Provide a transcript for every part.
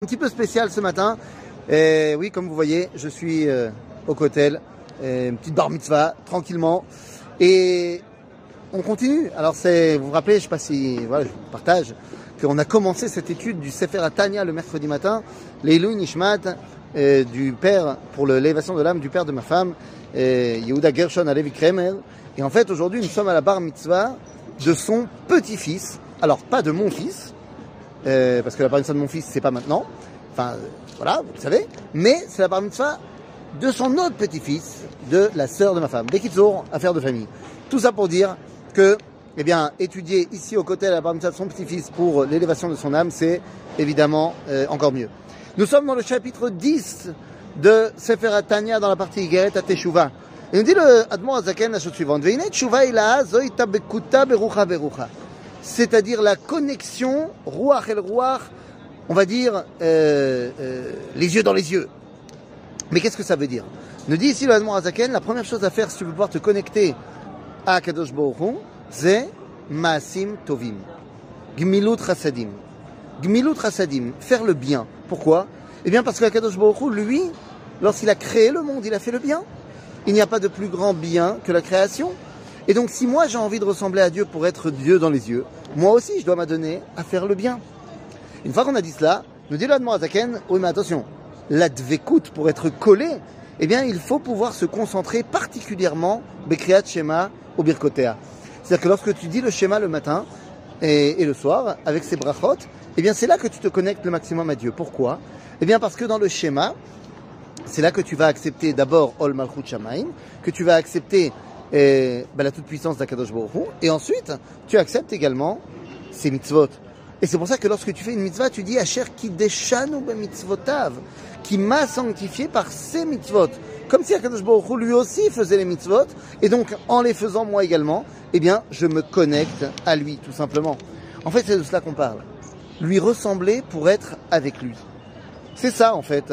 petit peu spécial ce matin. Et oui, comme vous voyez, je suis au Kotel, une petite bar mitzvah, tranquillement. Et on continue. Alors vous vous rappelez, je ne sais pas si voilà, je vous partage, qu'on a commencé cette étude du Sefer Tanya le mercredi matin, l'Eilui Nishmat, du père, pour l'élévation de l'âme du père de ma femme, Yehuda Gershon Alevi Kremer. Et en fait, aujourd'hui, nous sommes à la bar mitzvah de son petit-fils. Alors, pas de mon fils, parce que la bar mitzvah de mon fils, c'est pas maintenant. Enfin, voilà, vous le savez. Mais c'est la bar mitzvah de son autre petit-fils, de la sœur de ma femme. Bekitzour, affaire de famille. Tout ça pour dire que, eh bien, étudier ici au côté de la bar mitzvah de son petit-fils pour l'élévation de son âme, c'est évidemment encore mieux. Nous sommes dans le chapitre 10 de Sefer Tanya dans la partie Igeret à Teshuvah. Et nous dit le Admor Azaken la chose suivante. C'est-à-dire la connexion, Ruach el Ruach, on va dire les yeux dans les yeux. Mais qu'est-ce que ça veut dire? Nous dit ici le Admor Azaken, la première chose à faire si tu veux pouvoir te connecter à Kadosh Baruch Hu, c'est Maasim Tovim. Gmilut Chasadim. Gmilut Chasadim, faire le bien. Pourquoi? Eh bien parce que Kadosh Baruch Hu, lui, lorsqu'il a créé le monde, il a fait le bien. Il n'y a pas de plus grand bien que la création. Et donc si moi j'ai envie de ressembler à Dieu pour être Dieu dans les yeux, moi aussi je dois m'adonner à faire le bien. Une fois qu'on a dit cela, nous dit l'Admor Azaken, oui mais attention, la dvekut, pour être collé, eh bien il faut pouvoir se concentrer particulièrement Bekriyat Shema ou Birkotea. C'est-à-dire que lorsque tu dis le Shema le matin et le soir, avec ses brachot, eh bien c'est là que tu te connectes le maximum à Dieu. Pourquoi? Eh bien parce que dans le Shema, c'est là que tu vas accepter d'abord Ol Malchut Shamaim, que tu vas accepter la toute-puissance d'Akadosh Baruch Hu, et ensuite tu acceptes également ses mitzvot. Et c'est pour ça que lorsque tu fais une mitzvah, tu dis Asher Kideshanu b'mitzvotav, qui m'a sanctifié par ses mitzvot. Comme si Akadosh Baruch Hu lui aussi faisait les mitzvot, et donc en les faisant moi également, eh bien je me connecte à lui tout simplement. En fait c'est de cela qu'on parle. Lui ressembler pour être avec lui. C'est ça en fait.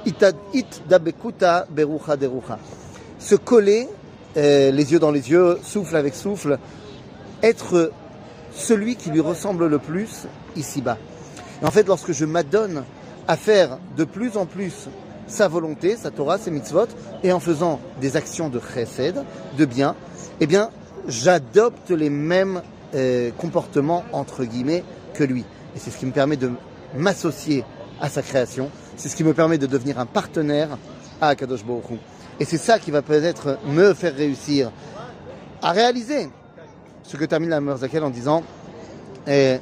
It dabekuta berucha derucha. Se coller, les yeux dans les yeux, souffle avec souffle, être celui qui lui ressemble le plus ici-bas. Et en fait, lorsque je m'adonne à faire de plus en plus sa volonté, sa Torah, ses mitzvot, et en faisant des actions de chesed, de bien, eh bien, j'adopte les mêmes comportements, entre guillemets, que lui. Et c'est ce qui me permet de m'associer à sa création. C'est ce qui me permet de devenir un partenaire à Akadosh Baruch Hu. Et c'est ça qui va peut-être me faire réussir à réaliser ce que termine la Merzakel en disant que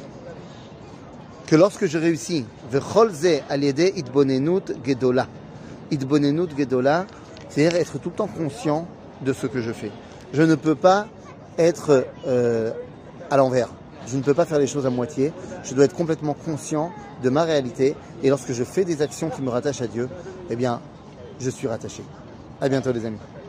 lorsque je réussis, Vecholze aliede itbonenut gedola. Itbonenut gedola, c'est-à-dire être tout le temps conscient de ce que je fais. Je ne peux pas être à l'envers. Je ne peux pas faire les choses à moitié. Je dois être complètement conscient de ma réalité. Et lorsque je fais des actions qui me rattachent à Dieu, eh bien, je suis rattaché. À bientôt les amis.